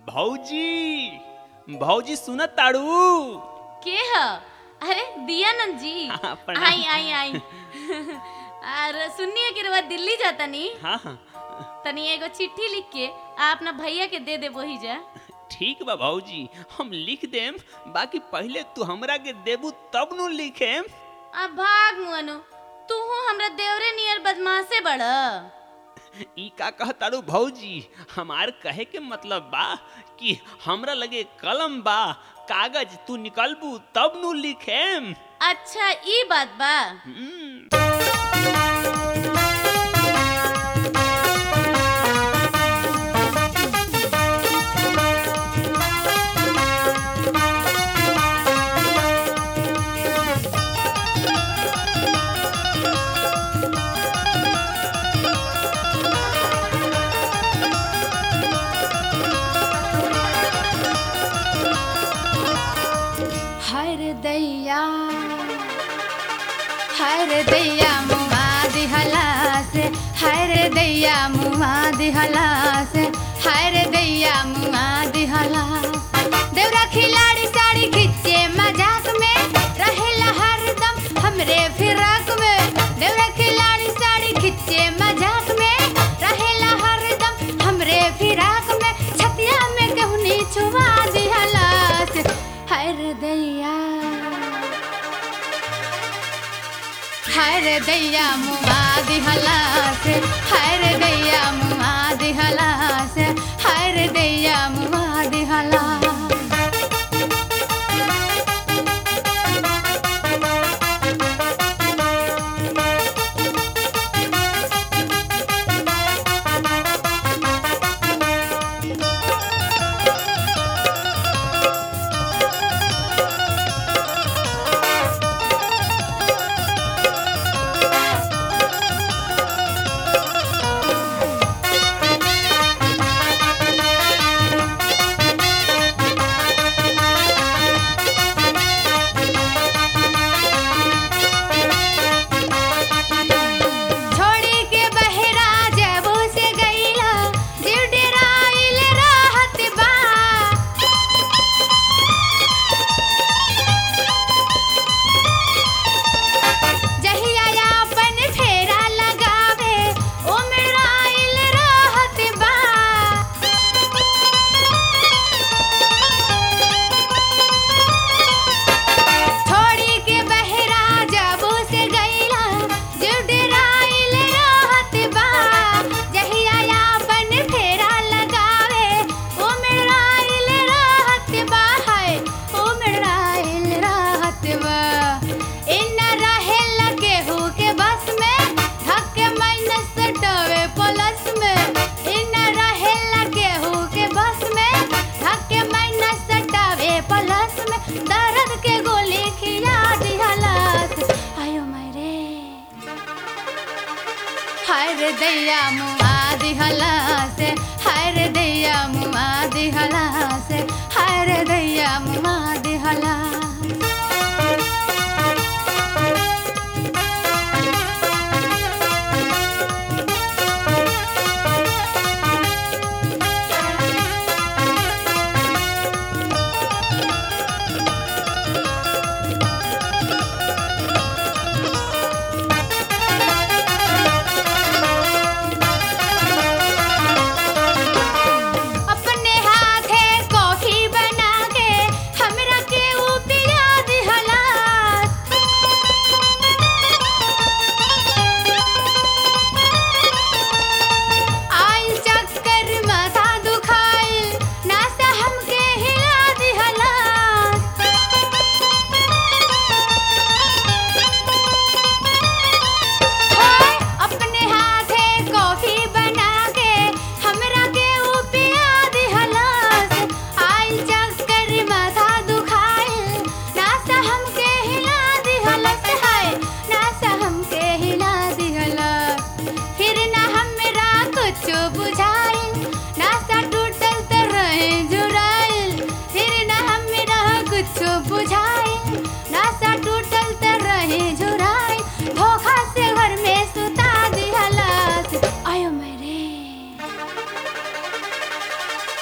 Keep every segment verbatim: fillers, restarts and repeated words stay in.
भौजी भौजी सुनत ताड़ू के ह? अरे दियानंद जी हाँ, प्रणाम। आई आई आई और सुनिए कि रवा दिल्ली जाता नी हाँ हाँ तनी एगो चिट्ठी लिख के आ अपना भैया के दे दे वही जा। ठीक बा भौजी, हम लिख देम, बाकी पहले तू हमरा के देबू तब नु लिखेम। अब भाग मुअनु, तू हमरा देवरे नियर बदमाशे बड़। ई का कहताड़ू भौजी, हमार कहे के मतलब बा कि हमरा लगे कलम बा, कागज तू निकलबू तब नु लिखेम। अच्छा ई बात बा। हम्म। हर दैया हर दैया मुआ दिहला से, हर दैया मुआ दिहला से, हर दैया मुआ दिहला। देवरा खिलाड़ी साड़ी खींचे मजाक में, रहेला हरदम हमरे फिराक में। देवरा खिलाड़ी साड़ी खींचे मजाक में, रहेला हरदम हमरे फिराक में। छतिया में कहूनी छुआ दिहला से, हर दैया हर दैया मुआ दिहला से, हर दैया मुआ दिहला से, हर दैया मुआ दिहला। हर दैया मुआ दिहला से, हर दैया मुआ दिहला से, हर दैया मुआ दिहला।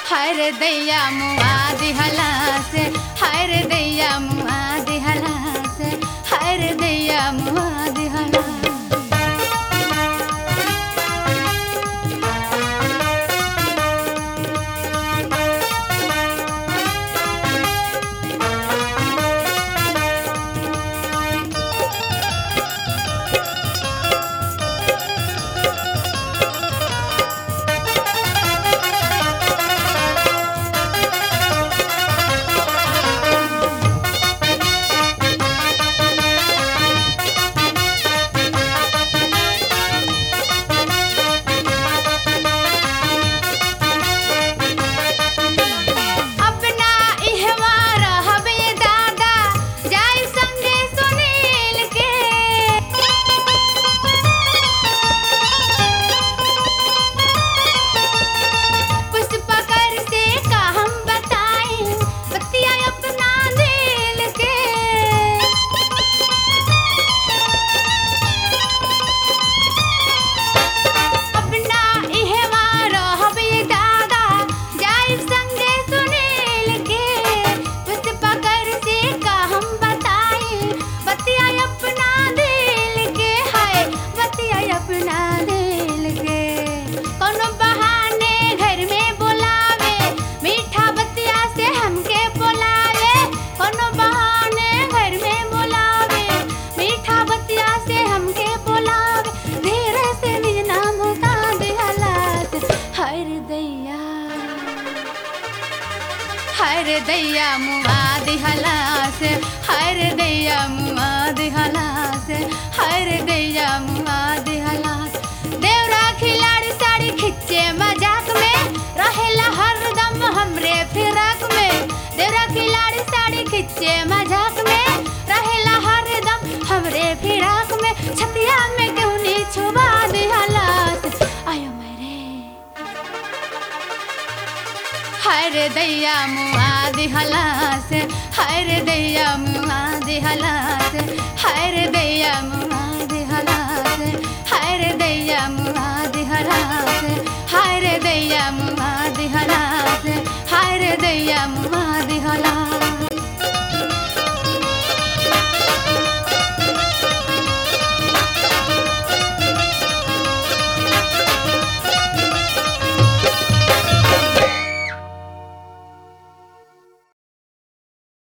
हाय रे दैया मुआ दिहला से हाय रे दैया मुआ दिहला से हाय रे दैया मुआ दिहला। हाय रे दैया मुआ दिहला से हाय रे दैया मुआ दिहला से हाय रे दैया मुआ दिहला। देवरा खिलाड़ी साड़ी खिच्चे मजाक में रहेला हरदम हमरे फिराक में। देवरा खिलाड़ी साड़ी खिच्चे मजाक में रहेला हरदम हमरे फिराक में। छतिया में क्यों नी छुबा दिहला आयो मेरे हाय रे दैया मुआ दिहला से हाय रे दैया मुआ दिहला से हाय रे दैया मुआ